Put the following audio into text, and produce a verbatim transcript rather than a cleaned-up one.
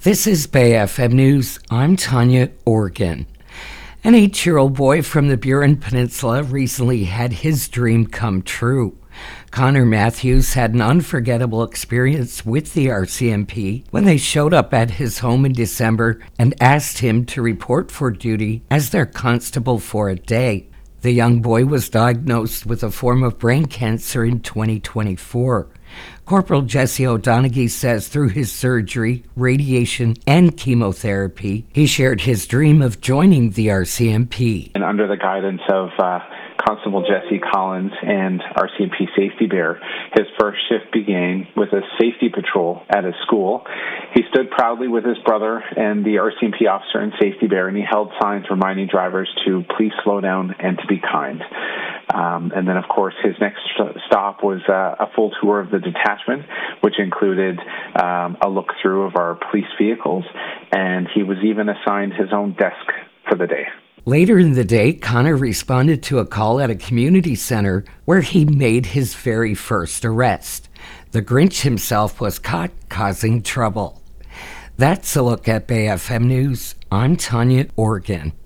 This is Bay F M News. I'm Tanya Organ. An eight-year-old boy from the Burin Peninsula recently had his dream come true. Connor Matthews had an unforgettable experience with the R C M P when they showed up at his home in December and asked him to report for duty as their constable for a day. The young boy was diagnosed with a form of brain cancer in twenty twenty-four. Corporal Jesse O'Donoghue says through his surgery, radiation, and chemotherapy, he shared his dream of joining the R C M P. And under the guidance of uh, Constable Jesse Collins and R C M P Safety Bear, his first shift began with a safety patrol at his school. He stood proudly with his brother and the R C M P officer and Safety Bear, and he held signs reminding drivers to please slow down and to be kind. Um, and then, of course, his next stop was uh, a full tour of the detachment, which included um, a look through of our police vehicles, and he was even assigned his own desk for the day. Later in the day, Connor responded to a call at a community center where he made his very first arrest. The Grinch himself was caught causing trouble. That's a look at Bay F M News. I'm Tanya Organ.